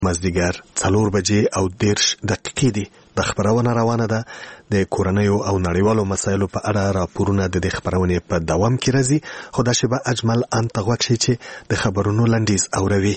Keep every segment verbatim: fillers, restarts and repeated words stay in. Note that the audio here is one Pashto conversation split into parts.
مازدیګر څلور بجې او دېرش دقیقې دي. د خبرونه روانه ده. د کورنیو او نړیوالو مسایلو په اړه راپورونه د دې خبرونې په دوام کې راځي. خو دا شیبه اجمل ان ته غوږ شي چې د خبرونو لنډیز اوروي.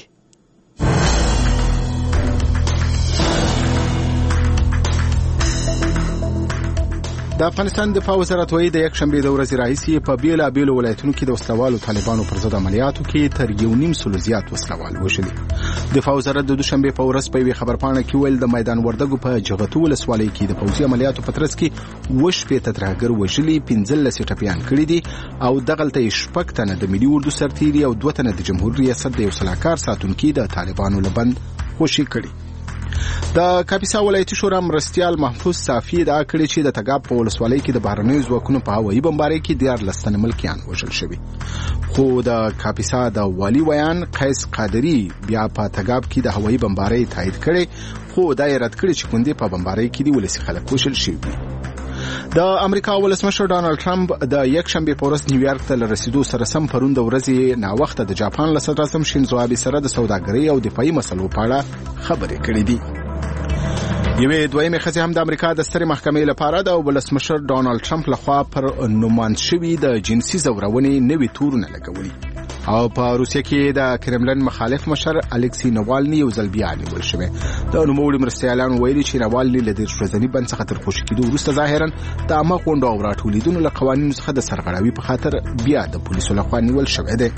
د افغانستان دفاع وزارت وایي د یک شنبې د ورځې راهیسې په بیلابیلو ولایتونو کې د وسلوالو طالبانو پر ضد عملیاتو کې تر یو نیم سلو زیات وسلوال وژلي. دفاع وزارت د دوشنبې په ورځ په یوې خبرپاڼه کې ویل د میدان وردګو په جغتو ولسوالۍ کې د پوځي عملیاتو په ترڅ کې اووه شپېته ترهګر وژلي، پنځلس یې ټپیان کړي دي او دغلته یې شپږ تنه د ملي اردو سرتیري او دوه تنه د جمهور ریاست د یو سلاکار ساتونکي د طالبانو له بند خوشي کړي. د کاپیسا ولایتي شورا مرستیال محفوظ صافي ادعا کړې چې د تګاب په ولسوالۍ کې د بهرنیو ځواکونو په هوایي بمبارۍ کې دیارلس تنه ملکیان وژل شوي. خو د کاپیسا د والي ویان قیس قادري بیا په تګاب کې د هوایي بمبارۍ تایید کړي، خو دا یې رد کړي چې کوندې په بمبارۍ کې د ولسي خلک وژل شوي. د امریکا ولسمشر ډانلډ ټرمپ د یک شنبې په ورځ نیویارک ته رسیدو سره سم پرون د ورځې ناوخته د جاپان له صدر اعظم شینزو آبې سره د سوداګرۍ او دفاعي مسلو په اړه خبرې کړې دي. یوې دویمې ښځې هم د امریکا د سترې محکمې لپاره د ولسمشر ډانلډ ټرمپ لخوا پر نوماند شوي د جنسي ځورونې نوي تورونه لګولي. او په روسیه کې د کرملن مخالف مشر الکسی نوالني یو ځل بیا نیول شوی. د نوموړي مرستیالانو ویلي چې نوالني له دېرش ورځني بند څخه تر خوشي کېدو وروسته ظاهرا د عامه غونډو او راټولیدونو له قوانینو څخه د سرغړاوي په خاطر بیا د پولیسو لخوا نیول شوی دی.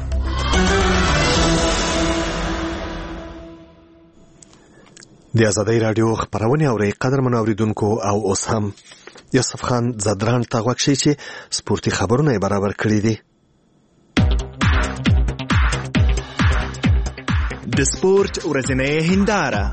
د آزادۍ راډیو خبرونه اوري قدرمنو اوریدونکو او اوس هم یوسف خان زدران ته غوښتي چې سپورتي خبرونه برابر کړی دي. د سپورت ورځنۍ هنداره.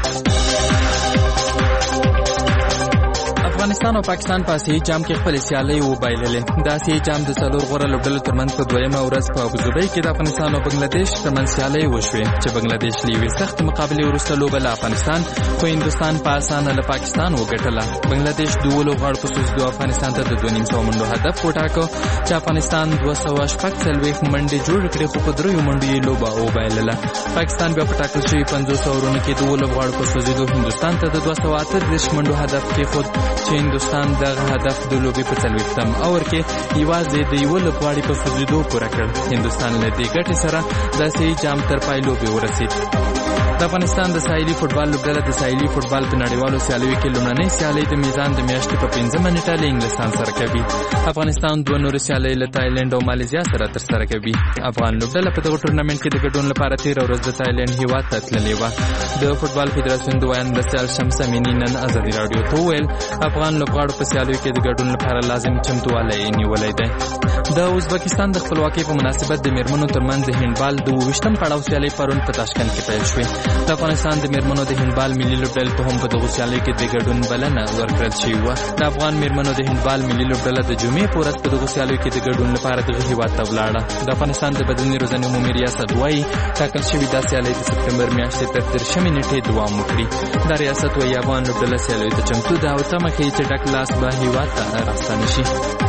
افغانستان او پاکستان په آسیایي جام کې خپل سیالۍ وبایللې. د آسیایي جام د څلور غوره لوبډلو ترمنځ په دویمه ورځ په ابوظبي کې د افغانستان او بنگلاديش ترمنځ سیالۍ وشوې چې بنگلاديش له یوې سختې مقابلې وروسته لوبه له افغانستان خو هندوستان په اسانه له پاکستان وګټله. بنگلاديش دوه لوبغاړو په سوزیدو افغانستان ته د دوه نیم سوه منډو هدف وټاکه چې افغانستان دوه سوه شپږ څلوېښت منډې جوړې کړې خو په دریو منډو یې لوبه وبایلله. پاکستان بیا په ټاکل شوي پنځوس اورونو کې دوه لوبغاړو په سوزیدو هندوستان ته د دوه سوه اته دېرش منډو هدف کېښود چې هندوستان دغه هدف د لوبې په څلوېښتم اور کې یوازې د یوه لوبغاړي په سوزیدو پوره کړ. هندوستان له دې ګټې سره د آسیایي جام تر پای لوبې ورسېد. د افغانستان د ساحلي فوټبال لوبډله د ساحلي فوټبال په نړیوالو سیالیو کې لومړنۍ سیالۍ د میزان د میاشتې په پنځمه نیټه له انګلستان سره کوي. افغانستان دوه نورې سیالۍ له تایلند او مالیزیا سره ترسره کوي. افغان لوبډله په دغه ټورنمنټ کې د ګډون لپاره تېره ورځ د تایلند هېواد ته تللې وه. د فوټبال فدراسیون د ویاند مرستیال شمس امیني نن ازادي راډیو ته وویل افغان لوبغاړو په سیالیو کې د ګډون لپاره لازم چمتووالی یې نیولی دی. د ازبکستان د خپلواکۍ په مناسبت د میرمنو ترمنځ د هینډبال د اووه ویشتم پړاو سیالۍ پرون په تاشکند کې پیل شوې. د افغانستان د میرمنو د هینډبال ملي لوبډلې ته هم په دغو سیالیو کې د ګډون بلنه ورکړل شوې وه. د افغان میرمنو د هینډبال ملي لوبډله د جمعې په ورځ په دغو سیالیو کې د ګډون لپاره دغه هېواد ته ولاړه. د افغانستان د بدني روزنې عمومي ریاست وایي ټاکل شوې دا سیالۍ د سپتمبر میاشتې تر دېرشمې نیټې دوام وکړي. دا ریاست وایي افغان لوبډله سیالیو ته چمتو ده او تمه کوي چې ډک لاس به هېواد ته راستانه شي.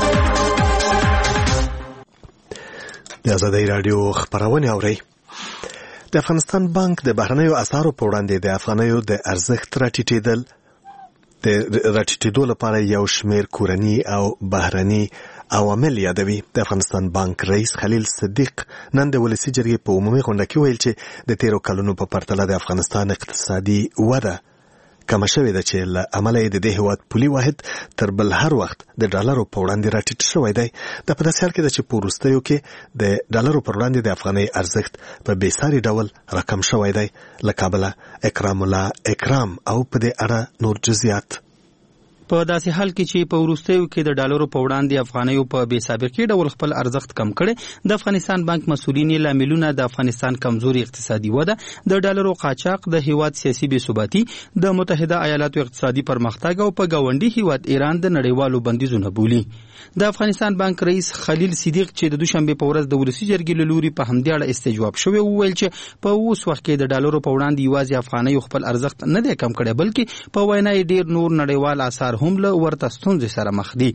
د آزادۍ راډیو خبرونه اوري. د افغانستان بانک د بهرنیو اسعارو په وړاندې د افغانیو د ارزښت راټیټېدل د راټیټېدو لپاره یو شمېر کورني او بهرني عوامل یادوي. د افغانستان بانک رئیس خلیل صدیق نن د ولسي جرګې په عمومي غونډه کې ویل چې د تیرو کلونو په پرتله د افغانستان اقتصادي وده کمه شوې ده چې له امله یې د دې هېواد پولي واحد تر بل هر وخت د ډالرو په وړاندې راټیټ شوی دی. دا په داسې حال کې ده چې په وروستیو کې د ډالرو پر وړاندې د افغانۍ ارزښت په بېساري ډول راکم شوی دی. له کابله اکرام الله اکرام او په دې اړه نور جزئیات. په داسې حال کې چې په وروستیو کې د ډالرو په وړاندې افغانیو په بې سابقې ډول خپل ارزښت کم کړي، د افغانستان بانک مسؤلین لاملونه د افغانستان کمزوري اقتصادي وده، د ډالرو قاچاق، د هیواد سیاسي بې ثباتي، د متحده ایالاتو اقتصادي پرمختګ او په ګاونډي هیواد ایران د نړیوالو بندیزونه بولي. د افغانستان بانک رئیس خلیل صدیق چې د دوشنبه په ورځ د ولسی جرګې له لوري په همدې اړه استجواب شوی وویل چې په اوس وخت کې د ډالرو په وړاندې یوازې افغانۍ خپل ارزښت نه دی کم کړی بلکې په وینا یې ډیر نور نړیوال آثار هم له ورته ستونزې سره مخ دي.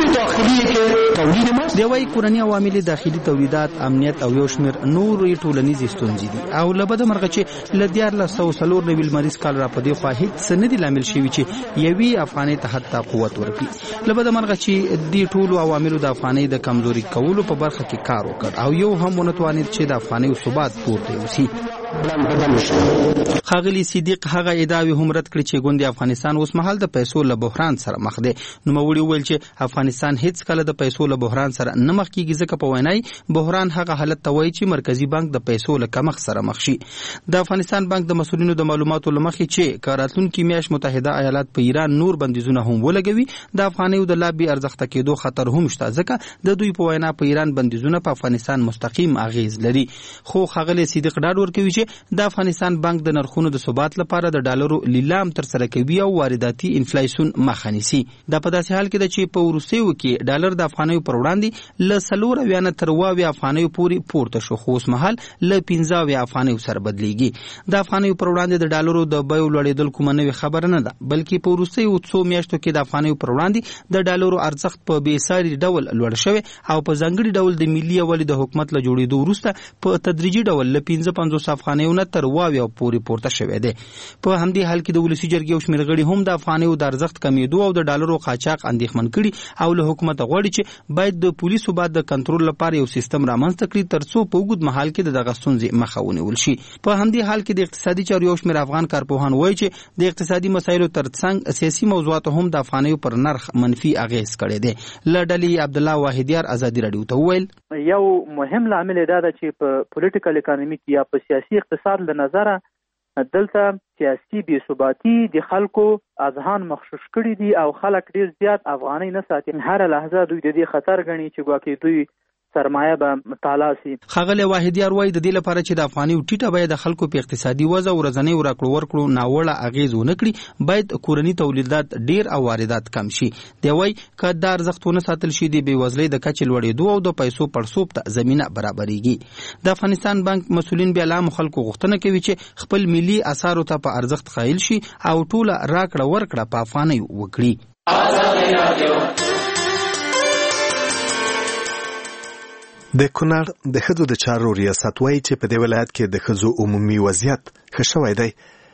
د وايي کورني عوامل داخلي تولیدات، امنیت او یو شمېر نور ټولنیز ستونزې دي او له بده مرغه چې له دیارلس سوه څلور نوي لمریز کال را په دې خوا هیڅ څه نه دي لامل شوي چې یوې افغانۍ ته حتی قوت ورکړي. له بده مرغه چې دې ټولو عواملو د افغانۍ د کمزوري کولو په برخه کې کار وکړ او یو هم ونه توانید چې د افغانۍ ثبات پورته وسی. خاغلی صدیق هغه ادعاوی هم رد کړي چې ګوند افغانستان اوس مهال د پیسو له بحران سره مخ دی. نو موري ویل چې افغانستان هیڅ کله د پیسو له بحران سره نه مخ کیږي ځکه په وینای بحران هغه حالت ته وایي چې مرکزی بانک د پیسو له کمښت سره مخ شي. د افغانستان بانک د مسؤلینو د معلوماتو لمخې چې کاراتونکو میاش متحده ایالات په ایران نور بندیزونه هم ولګوي د افغانیو د لابي ارزښت کېدو خطر هم شته ځکه د دوی په وینا په ایران بندیزونه په افغانستان مستقیم اغیز لري. خو خاغلی صدیق ډاډ ورکوي چې د افغانستان بانک د نرخونو د ثبات لپاره د ډالرو لیلام تر سره کوي او وارداتي انفلیشن مخه نیسي. دا په داسې حال کې ده چې په وروستیو کې ډالر د افغانیو پر وړاندې له څلور اویا نه تر اووه اویا افغانیو پورې پورته شو خو اوس مهال له پنځه اویا افغانیو سره بدلیږي. د افغانیو پر وړاندې د ډالرو د بیو لوړېدل کومه نوې خبره نه ده بلکې په وروستیو څو میاشتو کې د افغانیو پر وړاندې د ډالرو ارزښت په بېساري ډول لوړ شوی او په ځانګړي ډول د ملي یووالي د حکومت له جوړېدو وروسته په تدریجي ډول له پنځه پنځوس افغانیو نه تر اووه اویا پورې پورته شوی دی. په همدې حال کې د ولسی جرګې یو شمېر غړي هم د افغانیو د ارزښت کمیدو او د ډالرو قاچاق اندېښمن کړي او له حکومت غواړي چې باید د پولیسو بعد د کنټرول لپاره یو سیستم رامنځته کړي ترڅو په اوږد مهال کې د دغه ستونزې مخه ونیول شي. په همدې حال کې د اقتصادي چارو یو شمېر افغان کارپوهان وایي چې د اقتصادي مسایلو ترڅنګ سیاسي موضوعات هم د افغانیو پر نرخ منفي اغیز کړی دی. له ډلې عبدالله واحدیار ازادي راډیو ته وویل یو مهم لامل دا ده چې په پولیټیکل اکانومیک یا په سیاسي اقتصاد له نظره دلته سیاسي بې ثباتي د خلکو اذهان مخشوش کړي دي او خلک ډیر زیات افغانۍ نه ساتي. هر لحظه دوی د دې خطر ګڼي چې ګواکې دوی سرمایه به مطالعه سي. خاغلی واحدیار وایي د دې لپاره چې د افغانیو ټیټه بیه د خلکو په اقتصادي وضع او ورځنیو راکړو ورکړو ناوړه اغیز ونه کړي باید کورني تولیدات ډیر او واردات کم شي. دی وایي که دا ارزښت ونه ساتل شي د بېوزلۍ د کچې لوړېدو او د پیسو پړسوب ته زمینه برابرېږي. د افغانستان بانک مسؤلین بیا له عامو خلکو غوښتنه کوي چې خپل ملي اسعارو ته په ارزښت قایل شي او ټوله راکړه ورکړه په افغانیو وکړي. د کونړ د ښځو د چارو ریاست وایي چې په دې ولایت کې د ښځو عمومي وضعیت ښه شوی دی.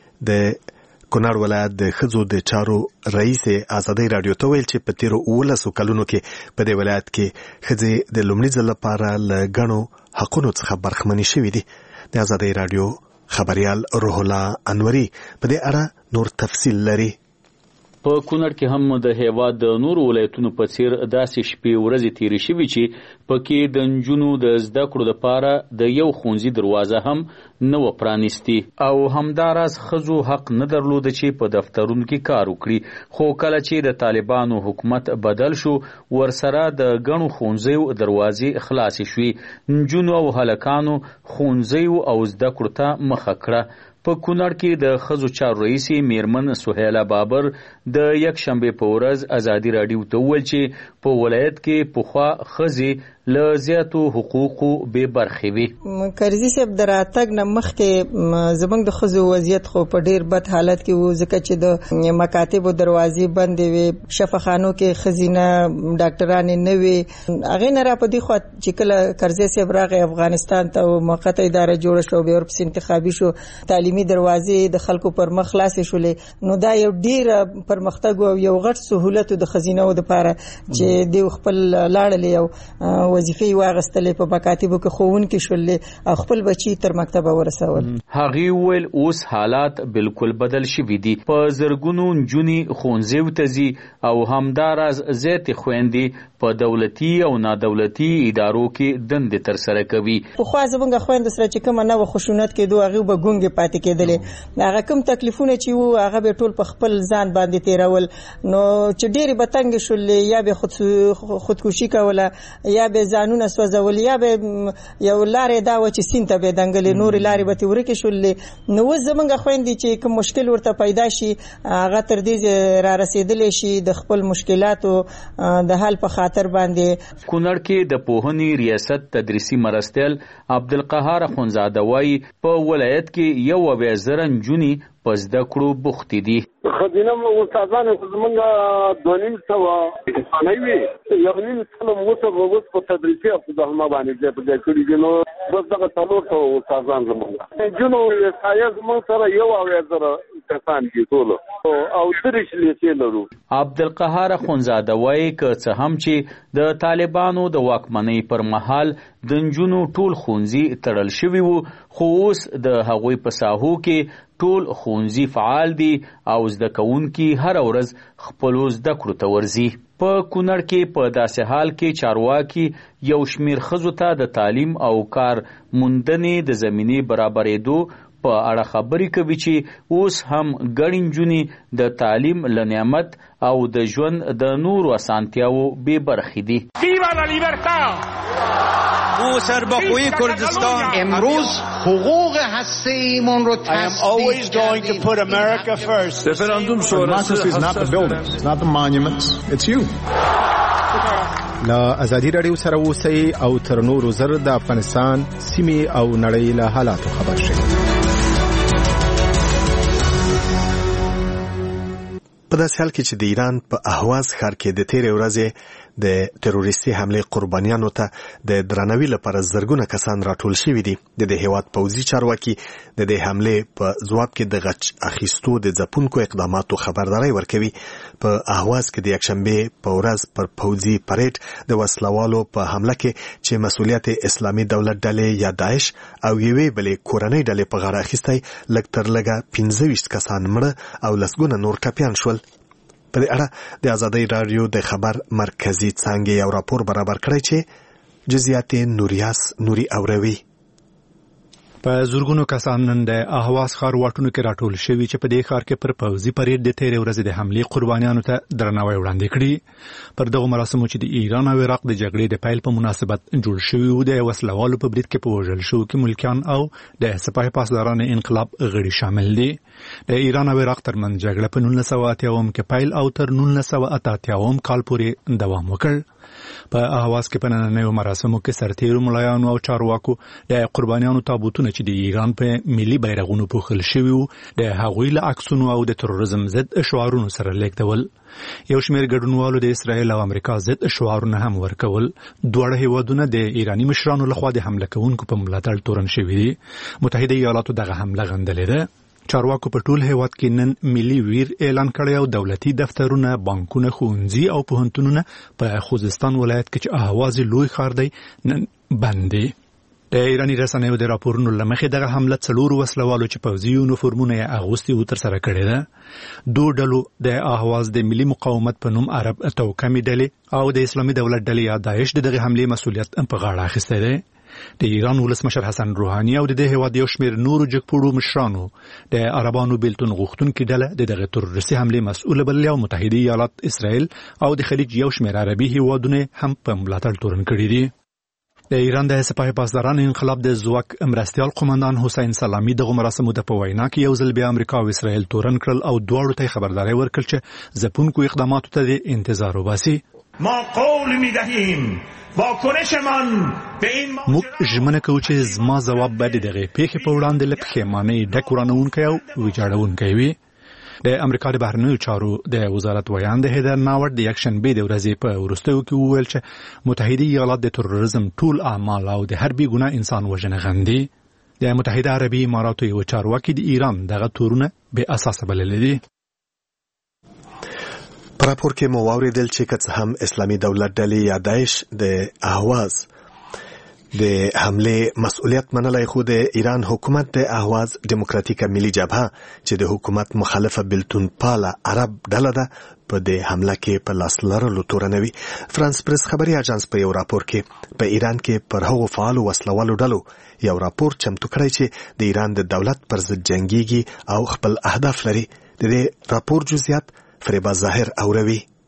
د کونړ ولایت د ښځو د چارو رئیس ازادۍ راډیو ته ویل چې په تیرو اوولسو کلونو کې په دې ولایت کې ښځې د لومړي ځل لپاره له ګڼو حقونو څخه برخمنې شوې دي. د ازادۍ راډیو خبریال روح الله انوري په دې اړه نور تفصیل لري. په کونړ کې هم د هیواد د نورو ولایتونو په څیر داسې شپې ورځې تیرې شوې چې پکې د نجونو د زده کړو لپاره د یو ښوونځي دروازه هم نه وه پرانیستې او همداراز ښځو حق نه درلوده چې په دفترونو کې کار وکړي. خو کله چې د طالبانو حکومت بدل شو ورسره د ګڼو ښوونځیو دروازې خلاصې شوې. نجونو او هلکانو ښوونځیو او زده کړو ته مخه کړه. په کونړ کې د ښځو چارو رئیس میرمن سهیله بابر د یک شنبې په ورځ ازادي راډیو ته وویل چې په ولایت کې پخوا ښځې له زیاتو حقوقو بې برخې وي. کرزي صاحب د راتګ نه مخکې زموږ د ښځو وضعیت خو په ډېر بد حالت کې و ځکه چې د مکاتبو دروازې بندې وې، شفاخانو کې ښځینه ډاکټرانې نه وې. هغې نه را په دې خوا چې کله کرزي صاحب راغی افغانستان ته موقته اداره جوړه شوه بیا ورپسې انتخابي شو تعلیمي دروازې د خلکو پر مخ خلاصې شولې. نو دا یو ډېر پرمختګ او یو غټ سهولت د ښځینهو دپاره چې دوی خپل لاړلې او وظیفې واغستلې په مکاتبو کې ښوونکي شولې او خپل بچي تر مکتبه ورسول. هغې وویل اوس حالات بالکل بدل شوي دي. په زرګونو نجونې ښوونځیو ته ځي او همداراز زیاتې خویندې په دولتي او نادولتي ادارو کې دندې ترسره کوي. پخوا زموږ خویندو سره چې کومه نه وه خشونت کېدو هغې به ګونګې پاتې کېدلې. هغه کوم تکلیفونه چې وو هغه به ټول په خپل ځان باندې تېرول. نو چې ډېرې به تنګې شولې یا به خودکشي کوله یا به ځانونه سوځول یا به یو لارې دا و چې سیند ته به دنګلې نورې لارې به ترې ورکې شولې. نو اوس زمونږ خویندې چې کوم مشکل ورته پیدا شي هغه تر دې را رسېدلی شي د خپل مشکلاتو د حل په خاطر باندې. کونړ کې د پوهنې ریاست تدریسي مرستیال عبدالقهار اخونزاده وایي په ولایت کې یو اویا زره نجونې په زده کړو بوختې دي. خزینه استادانو زمونږ دوه نیم سوه انسانۍ وي، یو نیم سوه مو ته اوس په تدریسي افزالحما باندې ځای په ځای کړي دي. نو بس دغه څلور سوه استادان زمونږ نجونو سایه زمونږ سره یو اویا زره کسان دي ټولو او دېرش لیسې لرو. عبدالقهار اخونزاده وایي که څه هم چې د طالبانو د واکمنۍ پر مهال د نجونو ټول ښوونځي تړل شوي وو، خو اوس د هغوی په ساحو کې ټول ښوونځي فعال دي او زده کوونکي هره ورځ خپلو زده کړو ته ورځي. په کونړ کې په داسې حال کې چارواکي یو شمیر ښځو ته د تعلیم او کار موندنې د زمینې برابرېدو په اړه خبرې کوي چې اوس هم ګڼې نجونې د تعلیم له نعمت او د ژوند د نورو اسانتیاوو بې برخې دي. موسرباخوی کردستان امروز حقوق هسته‌ایمون رو تثبیت کردیم. Referendum sonrası is not the buildings, it's not the monuments, it's you. له ازادي راډیو سره اوسئ او تر نورو زر د افغانستان سیمې او نړۍ له حالاتو خبر شئ. په داسې حال کې چې د ایران په اهواز ښار کې د تیرې ورځې د تروریستي حملې قربانیانو ته د درناوي لپاره زرګونه کسان راټول شوي دي. د دې هیواد پوځي چارواکي د دې حملې په ځواب کې د غچ اخیستو د ځپونکو اقداماتو خبرداری ورکوي. په اهواز کې د یکشنبې په ورځ پر پوځي پریډ د وسلوالو په حمله کې چې مسؤلیت اسلامي دولت ډلې یا داعش او یوې بلې کورنۍ ډلې په غاړه اخیستی لږ تر لږه پنځه ویشت کسان مړه او لسګونه نور ټپیان شول. په دې اړه د ازادۍ راډیو د خبر مرکزي څانګې یو راپور برابر کړی چې جزئیات نوریاس نوري اوروي. په زورګونو کسان نن د اهواز ښار واټونو کې راټول شوي چې په دې ښار کې پر پوځي پریډ د تیرې ورځې د حملې قربانیانو ته درناوی وړاندې کړي. پر دغو مراسمو چې د ایران او عراق د جګړې د پیل په مناسبت جوړ شوي وو، د وسلوالو په برید کې په وژل شوو کې ملکیان او د سپاه پاسداران انقلاب غړي شامل دي. د ایران او عراق ترمنځ جګړه په نولس سوه اتیاوم کې پیل او تر نولس سوه اته اتیاوم کال پورې دوام وکړ. په اهواز کې په نننیو مراسمو کې سرتیرو ملایانو او چارواکو د قربانیانو تابوتونه چې د ایران په ملي بیرغونو پوښل شوي وو د هغوی له عکسونو او د تروریزم ضد شعارونو سره لیږدول. یو شمېر ګډونوالو د اسرائیل او امریکا ضد شعارونه هم ورکول. دواړه هیوادونه د ایراني مشرانو لخوا د حمله کوونکو په ملاتړ تورن شوي دي. متحده ایالاتو دغه حمله غندلې ده. چارواکو په ټول هیواد کې نن ملي ویر اعلان کړی او دولتي دفترونه، بانکونه، ښوونځي او پوهنتونونه په خوزستان ولایت کې چې اهواز لوی ښار دی نن بند دي. د ایراني رسنیو د راپورونو له مخې دغه حمله څلورو وسلوالو چې پوځي یونیفورمونه یې اغوستي وو ترسره کړې ده. دوو ډلو د اهواز د ملي مقاومت په نوم عرب توکمې ډلې او د اسلامي دولت ډلې یا داعش د دغه حملې مسؤلیت په غاړه اخیستی دی. د ایران ولسمشر حسن روحاني او د دې هیواد یو شمېر نورو جګپوړو مشرانو د عربانو بیلتون غوښتونکي ډله د دغه تروریستي حملې مسؤله بللې او متحده ایالات، اسرائیل او د خلیج یو شمېر عربي هیوادونه هم په ملاتړ تورن کړي دي. د ایران د سپاه پاسداران انقلاب د ځواک مرستیال قومندان حسین سلامي دغه مراسمو د په وینا کې یو ځل بیا امریکا او اسرائیل تورن کړل او دواړو ته خبرداری ورکړل چې ځپونکو اقداماتو ته د انتظار وباسي. ما قول می‌دهیم واکنشمان به این موږ ژمنه کوو چې زما ځواب به د دغې پیښې په وړاندې له پښیمانۍ ډک ورانوونکی او ویجاړوونکی وي. د امریکا د بهرنیو چارو د وزارت ویان د هیدر ناورد د یکشنبې د ورځې په وروستیو کې وویل چې متحده ایالات د تروریزم ټول اعمال او د هر بې ګناه انسان وژنه غندي. د متحده عربي اماراتو یو چارواکي د ایران دغه تورونه بې اساسه بللي دي. په راپور کې مو واورېدل چې که څه هم اسلامي دولت ډلې یا داعش د اهواز د حملې مسؤلیت منلی، خو د ایران حکومت د اهواز ډیموکراتیکه ملي جبهه چې د حکومت مخالفه بیلتون پاله عرب ډله ده په دې حمله کې په لاس لرلو تورنوي. فرانس پریس خبري اژانس په یو راپور کې په ایران کې پر هغو فعالو وسلوالو ډلو یو راپور چمتو کړی چې د ایران د دولت پر ضد جنګیږي او خپل اهداف لري. د دې راپور جزئیات فریبا ظاهر اوروي.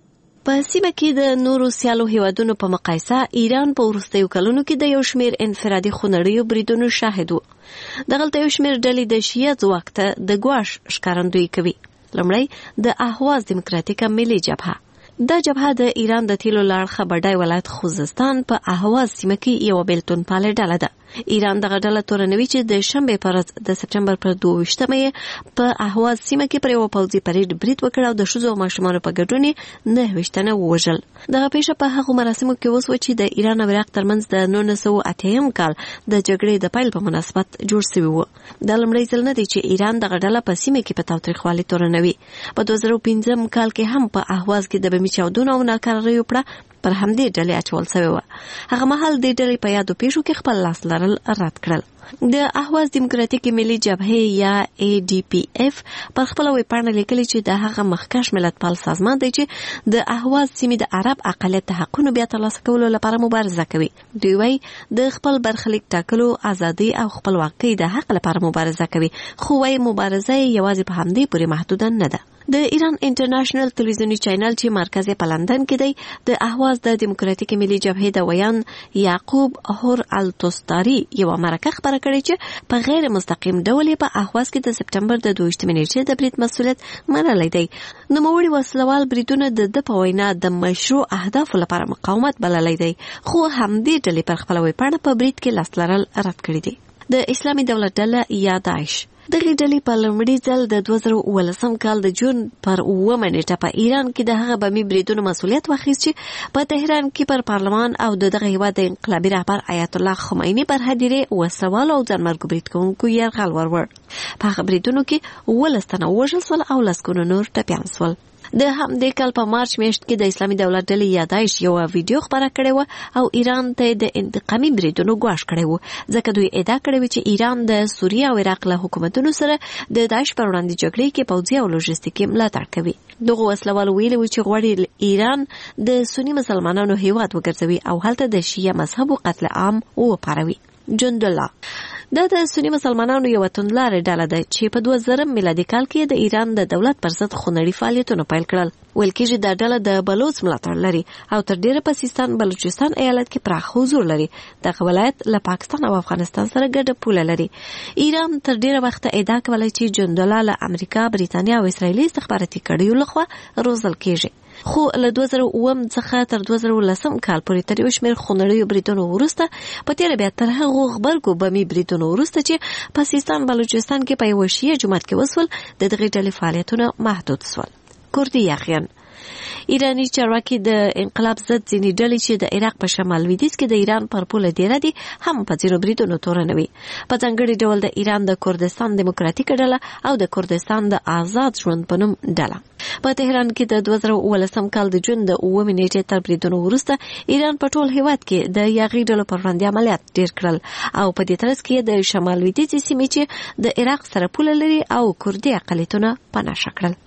په سیمه کې د نورو سیالو هیوادونو په مقایسه ایران په وروستیو کلونو کې د یو شمیر انفرادي خونړیو بریدونو شاهد و. دغلته یو شمیر ډلې د شیعه ځواک ته د ګواښ ښکارندویي کوي. لومړی د اهواز دیموکراتیکه ملي جبهه. دا جبهه د ایران د تیلو لاړخه بډای ولایت خوزستان په اهواز سیمه کې یو بیلتون پاله ډله ده. ایران دغه ډله تورنوي چې د شنبې پر ورځ د سپټمبر پر دوه ویشتمه په اهواز سیمه کې پر یو پوځي پریډ برید وکړ او د ښځو او ماشومانو په ګډون نه ویشتنه ووژل. دغه پیښه په هغو مراسمو کې وسوه چې د ایران او عراق ترمنځ د نولس سوه اتیم کال د جګړې د پیل په مناسبت جوړ شوی و. دا لومړی ځل نه دی چې ایران دغه ډله په سیمه کې په تاوتریخوالي تورنوي. په دوه زره پنځم کال کې هم په اهواز کې د بمي چاودنو او ناکراریو پړه پر همدې ډلې اچول شوی و. هغه مهال د ډلې په یادو پیښو کې خپل لاس لرل رد کړل. د اهواز دیموکراتیک ملي جبهه یا ای ډي پی اف پر خپل ویبپاڼه لیکلي چې د هغه مخکښ ملتپال سازمان دی چې د اهواز سیمې د عرب اقلیت حقونو بیا ترلاسه کولو لپاره مبارزه کوي. دوی وايي د خپل برخلیک ټاکلو ازادي او خپلواکۍ د حق لپاره مبارزه کوي، خو وايي مبارزه یوازې په همدې پورې محدوده نه ده. د ایران انټرنیشنل ټلویزیونی چینل چې مرکز یې په لندن کې دی د اهواز د دیموکراتیک ملي جبهې د ویان یعقوب هور التوستاری یو مرکه خبره کړې چې په غیر مستقیم ډول په اهواز کې د سپټمبر د دوه ویشتمې نیټې د برید مسؤلیت منلی دی. نوموړي وسلوال بریدونه د ده په وینا د مشروع اهدافو لپاره مقاومت بللی دی، خو همدې ډلې پر خپله ویبپاڼه په برید کې لاس لرل رد کړي دي. د اسلامي دولت ډله یا داعش دغه ډلې په لومړي ځل د دوه زره اوولسم کال د جون پر اوومه نیټه په ایران کې د هغه بمي بریدونو مسؤلیت واخیست چې په تهران کې پر پارلمان او د دغه هیواد د انقلابي رهبر آیت الله خمیني پر هدیرې وسوالو او ځانمرګو برید کوونکو یرغل ورور. په هغه بریدونو کې اوولس تنه ووژل سول او لسګونه نور ټپیان سول. د همدې کال په مارچ میاشت کې د اسلامي دولت ډلې یا داعش یو ویډیو خبره کړې وه او ایران ته د انتقامي بریدونو ګواښ کړی و، ځکه دوی ادعا کړې وه چې ایران د سوریه او عراق له حکومتونو سره د داعش پر وړاندې جګړې کې پوځي او لوژستیکي ملاتړ کوي. دغه وسلوالو ویلي و چې غواړي ایران د سني مسلمانانو هیواد وګرځوي او هلته د شیعه مذهب قتل عام وپاروي. جند الله دا د سنی مسلمانانو یو توندلارې ډله ده چې په دوه زره میلادي کال کې د ایران د دولت پر ضد خونړي فعالیتونه پیل کړل. ویل کېږي دا ډله د بلوچ ملاتړ لري او تر ډیره په سیستان بلوچستان ایالت کې پراخ حضور لري. دغه ولایت له پاکستان او افغانستان سره ګډه پوله لري. ایران تر ډیره وخت ادعا کوله چې جند الله له امریکا، بریتانیا او اسرایلي استخباراتي کړیو لخوا روزل کېږي. خو له دوه زره اووم څخه تر دوه زره ولسم کال پورې تر یو شمېر خونړیو بریدونو وروسته په تېره بیا تر هغو غبرګو بمي بریدونو وروسته چې په سیستان بلوچستان کې په یوه شیعه جومات کې وسول د دغې ډلې فعالیتونه محدود سول. کردي یاغیان ایرانی چارواکي د انقلاب ضد ځینې ډلې چې د عراق په شمال لویدیځ کې د ایران پر پوله دیره دي هم په ځینو بریدونو تورنوي. په ځانګړي ډول د ایران د کردستان دیموکراتیکه ډله او د کردستان د آزاد ژوند په نوم ډله. په تهران کې د دوه زره اوولسم کال د جون د اوومې نیټې تر بریدونو وروسته ایران په ټول هیواد کې د یاغي ډلو پر وړاندې عملیات ډیر کړل او په دې ترڅ کې د شمال لویدیځې سیمې چې د عراق سره پوله لري او کردي اقلیتونه پناه کړل.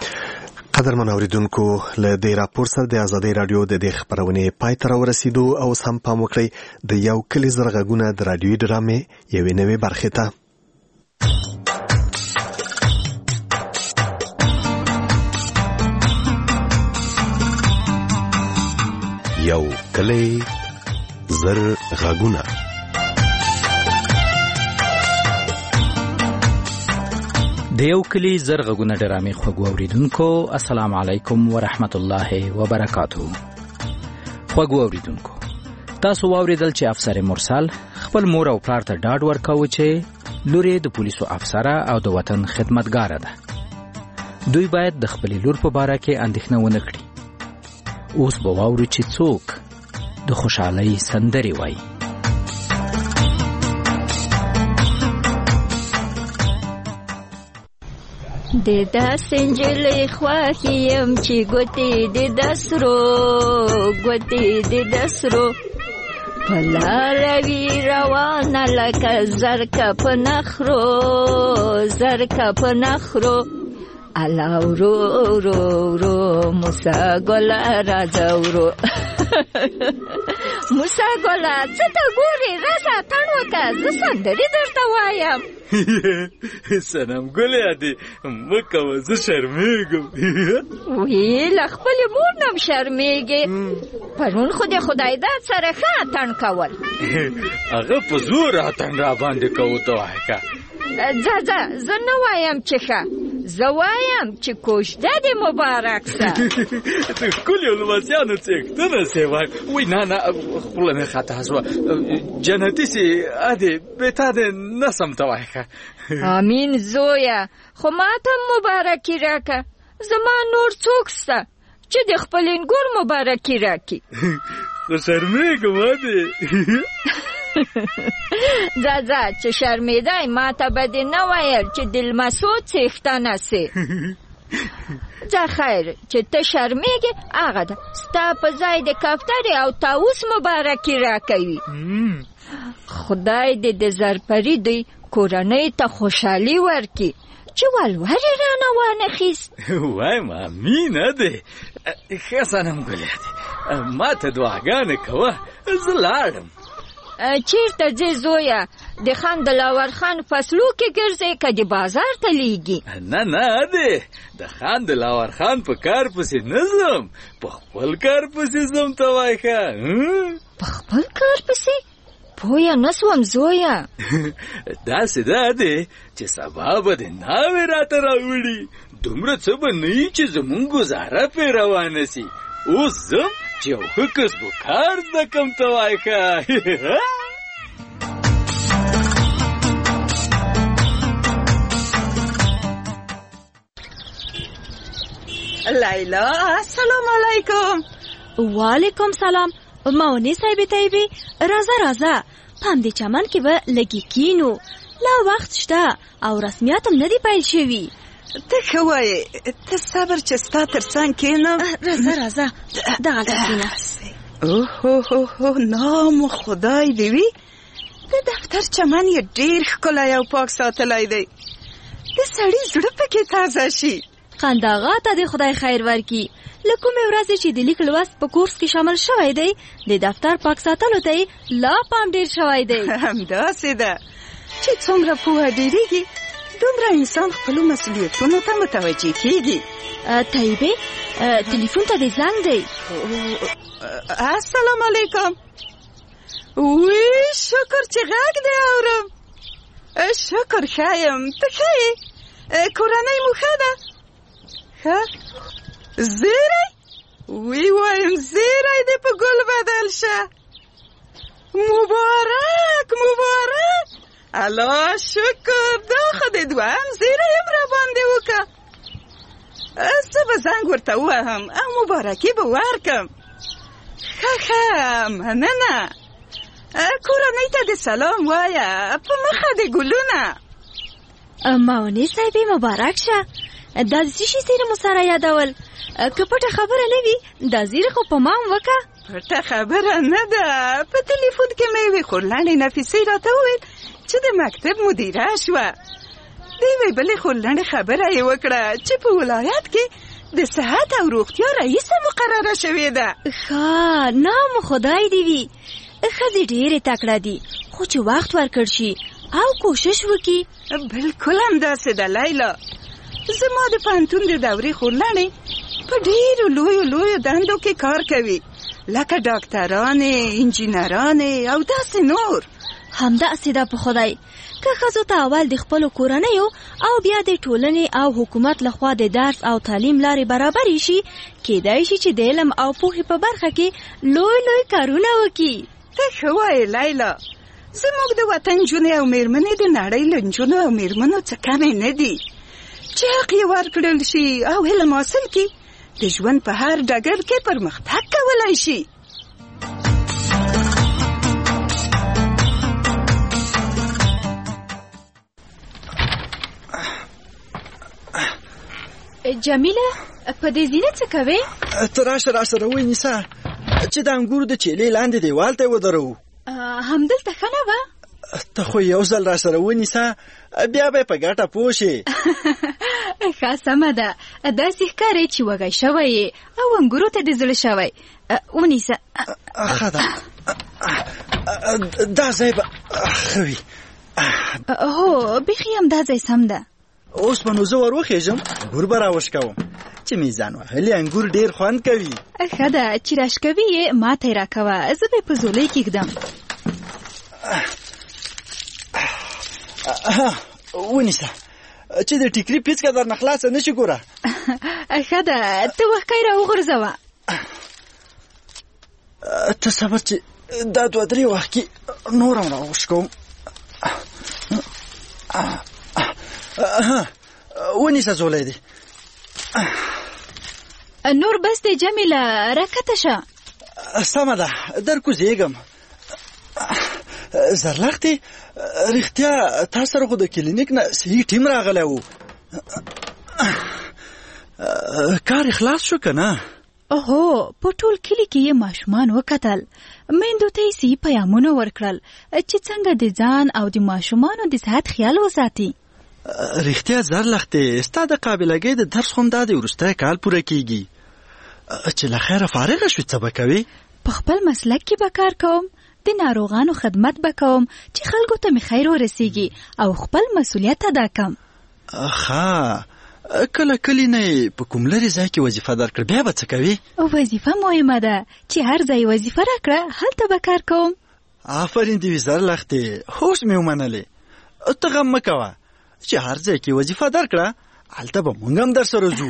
قدرمن اوریدونکو له دې راپور سره د ازادي رادیو د دې خبرونې پای ته ورسېدو او سم پام وکړئ د یو کلی زرغونه د رادیوي ډرامې یوې نوې برخې ته. یو کلی زرغونه. د یو کلی زرغونه ډرامې خوږو اوریدونکو السلام علیکم ورحمت الله وبرکاتو. خوږو اوریدونکو تاسو واوریدل چې افسر مرسل خپل مور او پلار ته ډاډ ورکاوه چې لور د پولیسو افسره او د وطن خدمتګاره ده. دوی باید د خپل لور په باره کې اندېښنه ونه کړي. اوس به واورو چې څوک د خوشحالۍ سندرې وایي. د داسې نجلۍ خوښې یم چې ګوتې د دسرو ګوتې د دسرو په لاره وي روانه لکه زرکه په نخرو زرکه په نخرو الا ورو ورو ورو موسی ګله راځه ورو موسی ګله څه ته ګورې راسه اتڼ وکړه زه سندرې درته وایم صنم ګلې ادې مه کوه زه شرمېږم وی له خپلې مور نه هم شرمېږې پرون خو د خدای داد سره ښه اتڼ کول هغه په زور اتڼ راباندې کوو ته وایه که ځه ځه زه نه وایم چې ښه زه وایم چې کوژده دې مبارک شه د ښکلیو لمسیانو څښتنه سې وایم وی نه نه خوله مې خطا شوه جنتي سې ادې بې تا دې نه سم ته وایه که امین زویه خو ما ته مبارکي راکه زما نور څوک شته چې د خپل انګور مبارکي راکي خو شرمېږم ادې ځه ځه چې شرمېدی ما ته به دې نه ویل چې د لمسو څښتنه سې ځه خیر چې ته شرمېږې هغه ده ستا په ځای د کفترې او طاووس مبارکي راکوي خدای دې د زرپري دوی کورنۍ ته خوشحالي ورکړي چې ولورې رانه وانخیست وایم امین ادې ښه صنم ګلې ادې ما ته دعاګانې کوه زه لاړم چیرته ځې زویه د خان دلاور خان فصلو کې ګرځې که د بازار ته لیږي نه نه ادې د خان دلاور خان په کار پسې نه ځم په خپل کار پسې ځم ته وایه ښه په خپل کار پسې پویه نه سوم زویه داسې ده ادې چې سبا به د ناوې راته راوړي دومره څه به نه وي چې زمونږ ګزاره پرې روانه سي اوس ځم چې یو ښه کسب و کار زده کړم ته وایه ښه لیلا السلام علیکم وعلیکم سلام ماونې صاحبې طیبې راځه راځه په همدې چمن کې به لږې کینو لا وخت شته او رسمیات هم نه دي پیل شوي ته ښه وایې ته صبر چې ستا تر څنګ کښېنم راځه راځه دغلته کښېنه اوهو نام خدای دې وي د دفتر چمن یې ډېر ښکلی او پاک ساتلی دی د سړي زړه پکې تازه شي قنداغا ته د خدای خیر ورکړي له کومې ورځې چې د لیک لوست په کورس کې شامل شوی دی د دفتر پاک ساتلو ته لا پام ډېر شوی دی همداسې ده چې څومره پوهه ډېرېږي دومره انسان خپلو مسؤلیتونو ته متوجه کېږي طیبې تلیفون ته دې زنګ دی السلام علیکم وی شکر چې غږ دې اورم شکر ښه یم ته ښه یې کورنۍ مو ښه ده ښه زیری وی وایم زیری دې په ګل بدل شه مبارک مبارک الله شکر دا خو د دوهم زیری هم را باندې وکړه زه به زنګ ورته ووهم او مبارکي به ورکړم ښه ښه مننه کورنۍ ته د سلام وایه په مخه د ګلونه ماونې صاحبې مبارک شه دا د څه شي زیره مو سره یادول که پټه خبره نه وي دا زیره خو په ما هم وکړه پټه خبره نه ده په تلیفون کې مې یوې خورلنډې نفیسې راته وویل چې د مکتب مدیره شوه د یوې بلې خورلنډې خبره یې وکړه چې په ولایت کې د صحت او روغتیا رئیسه مقرره شوې ده ښه نام خدای دې وي ښځې ډېرې تکړه دي خو چې وخت ورکړ شي او کوشش وکړي بلکل همداسې ده لیلا زما د پوهنتون د دورې خورلنډې په ډېرو لویو لویو دندو کې کار کوي لکه ډاکټرانې انجینرانې او داسې نور همداسې ده په خدای که ښځو ته اول د خپلو کورنیو او بیا د ټولنې او حکومت لخوا د درس او تعلیم لارې برابرې شي کیدای شي چې د علم او پوهې په برخه کې لوی لوی کارونه وکړي ته ښه وایې لیلا زموږ د وطن نجونې او میرمنې د نړۍ له نجونو او میرمنو څه کمې نه دي چې حق یې ورکړل شي او علم حاصل کړي د ژوند په هر ډګر کې پرمختګ کولی شي جمیله په دې زینه څه کوې ته راشه راسره ونیسه چې د انګورو د چیلې لاندې دیوال ته یې ودرو همدلته ښه نه وه ته خو یو ځل راسره ونیسه بیا به یې په ګټه پوه شې ښه سمه ده، داسې ښکاري چې وږی شوی او انګورو ته دې زړه شوی. ونیسه. ښه ده، دا ځای به ښه وي. هو بیخي هم دا ځای سم ده. اوس به نو زه ور وخېږم، انګور به راوشکوم چې میزان وهلي انګور ډېر خوند کوي. ښه ده چې راشکوي یې ما ته یې راکوه، زه به یې په ځولۍ کېږدم. ونیسه چې د ټیکري پیڅکه درنه خلاصه نه شي. ګوره ښه ده، ته وښکی راوغورځوه. ته صبر چې دا دوه درې وخت کې نور هم راوشکوم. ونیسه ځولۍ دی. نور بس دی جمیله، راکته شه. سمه ده، در کوزیږم. زرلختې رښتیا تا سره خو د کلینیک نه صحیح ټیم راغلی و. کار خلاص شو که نه؟ هو، په ټول کلي کې یې ماشومان وکتل. میندو ته یې صحیح پیامونه ورکړل چې څنګه د ځان او د ماشومانو د صحت خیال وساتي. رښتیا زرلختې ستا د قابلګۍ د درس خو همدا د وروستی کال پوره کېږي چې له خیره فارغه شوې څه به کوې؟ په خپل مسلک کې به کار کوم، د ناروغانو خدمت به کوم چې خلکو ته مې خیر ورسیږي او خپل مسؤلیت ادا کم. ښه، کله کلي نه په کوم لرې ځای کې وظیفه درکړ بیا به څه کوې؟ وظیفه مهمه ده چې هر ځای وظیفه راکړه هلته به کار کوم. آفرین دې وي زرلختې، هوش مې ومنلې. ته غم مه کوه چې هر ځای کې وظیفه درکړه هلته به مونږ هم در سره ځو.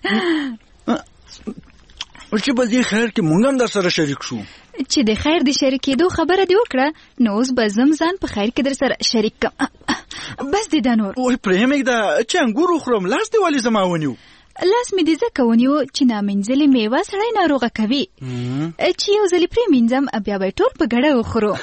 چې به دې خیر کې مونږ هم در سره شریک شو. چې د خیر د شریکېدو خبره دې وکړه نو اوس به زم ځان په خیر کې در سره شریک کم. بس دې دا نور. وای پرې مږده چې انګور وخورم، لاس دې ولې زما ونیو؟ لاس مې دې ځکه ونیو چې نامنځلې میوه سړی ناروغه کوي. چې یو ځلې پرې مینځم بیا به ټول په ګډه وخورو.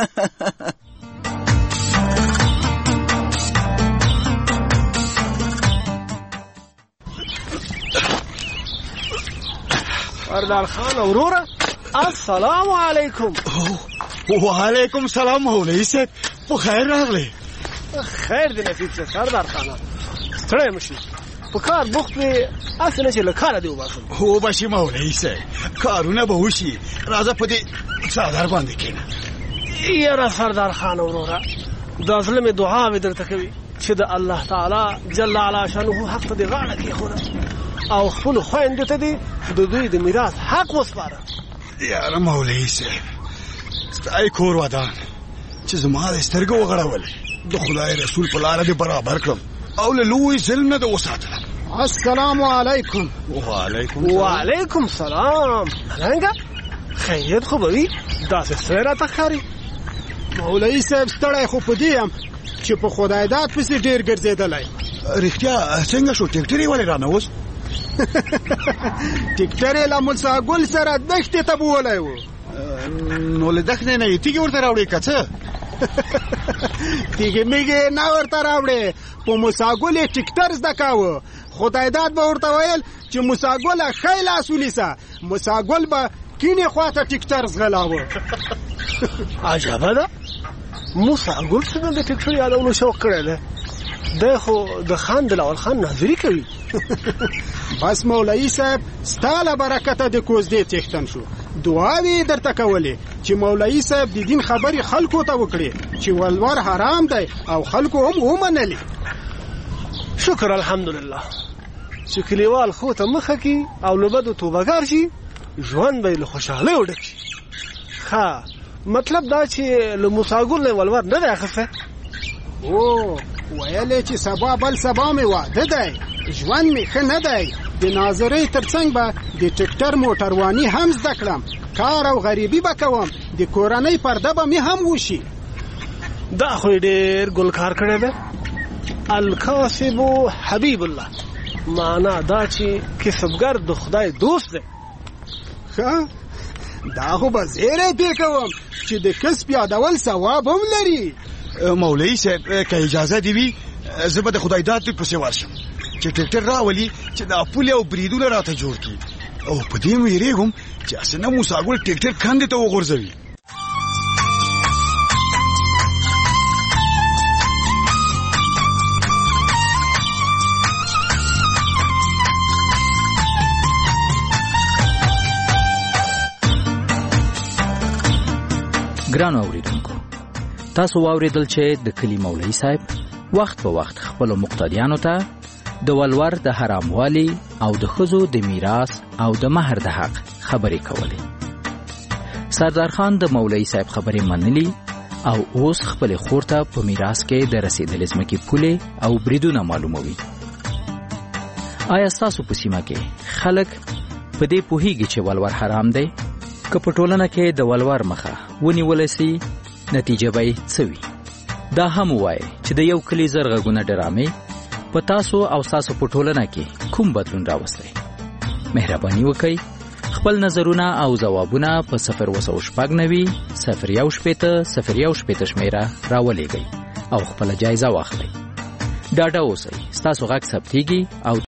سردار خان اوروره، السلام علیکم. وعلیکم سلام مولوی صاحب، په خیر راغلی. خیر دې نصیب شه سردار خانه، ستړی مه شي، په کار بوخت وې، هسې نه چې له کاره دې وباسم. وبشي مولوی صاحب، کارونه به وشي، راځه په دې څادر باندې کښېنه. یاره سردار خان اوروره، دا زړه مې دعاوې درته کوي چې د الله تعالی جل علا شانه حق ته دې غاړه کېښوده او خپلو خویندو ته دې د دوی د میراث حق وسپاره. یاره مولوی صاحب، ستا یې کور ودان چې زما د سترګو وغړولې، د خدای رسول په لاره دې برابر کړم او له لوی ظلم نه دې وساتلم. السلام علیکم. وعلیکم وعلیکم سلام. ملنګه خیریت خو به وي، داسې څه راته ښکاري؟ مولوي صاحب ستړی خو په دې یم چې په خدای داد پسې ډېر ګرځېدلی. رښتیا څنګه شو؟ ټکټر یې ولې رانوست؟ ټکټر یې له موسی ګل سره دښتې ته بوولی و. نو له دښتې نه یې تیږې ورته راوړې که څه؟ تیږې میږې نه ورته راوړې، په موسی ګل یې ټکټر زده کاوه. خدای داد به ورته ویل چې موسی ګله ښی لاس ونیسه، موسی ګل به کینې خواته ټکټر زغلاوه. عجبه ده، موسی ګل څنګه د ټکټر یادولو شوق کړی دی؟ دی خو د خان دلاور خان ناظري کوي. بس مولوي صاحب ستا له برکته د کوزدې څښتن شو. دعاوې درته کولې چې مولوي صاحب د دین خبرې خلکو ته وکړي چې ولور حرام دی او خلکو هم ومنلې. شکر الحمدلله چې کلیوال خو ته مخه کی او له بدو توبهګار شي، ژوند به یې له خوشحالۍ وډک شي. ښه، مطلب دا چې له موسی ګل نه ولور نه دی اخیستی؟ او ویلې چې سبا بل سبا مې واده دی، ژوند مې ښه نه دی، د ناظرۍ تر څنګ به د ټکټر موټرواني هم زده کړم، کار او غریبي به کوم، د کورنۍ پرده به مې هم وشي. دا خو یې ډېر ګلکار کړی دی. الکاسب حبیب الله، معنا دا چې کسبګر د خدای دوست دی. ښه، دا خو به زیری پې کوم چې د کسب یادول ثواب هم لري. مولوی صاحب که اجازه دې وي زه به د خدای داد پسې ورشم چې ټکټر راولي چې دا پولې او بریدونه راته جوړ کړي، او په دې مې ویرېږم چې اسنه موسی ګل ټکټر کندې ته وغورځوي. ګرانو اوریدونکو، تاسو واوریدل چې د کلی مولوي صاحب وخت په وخت خپل مقتدیانو ته د ولور د حراموالي او د ښځو د میراث او د مهر د حق خبرې کولې. سردار خان د مولوي صاحب خبرې منلي او اوس خپل خور ته په میراث کې د رسیدلې ځمکې پولې او بریدونه معلوموي. آیا ستاسو په سیمه کې خلک په دې پوهیږي چې ولور حرام دی؟ که په ټولنه کې د ولور مخه ونیول سي، نتیجه به یې څه وي؟ دا هم ووایي چې د یو کلي زر غږونه ډرامې په تاسو او ستاسو په ټولنه کې کوم بدلون راوستی؟ مهرباني وکئ خپل نظرونه او ځوابونه په صفر اووه سوه شپږ نوي صفر یو شپېته صفر یو شپېته شمېره راولېږئ او خپله جایزه واخلئ. ډاډه اوسئ، ستاسو غږ ثبتېږي او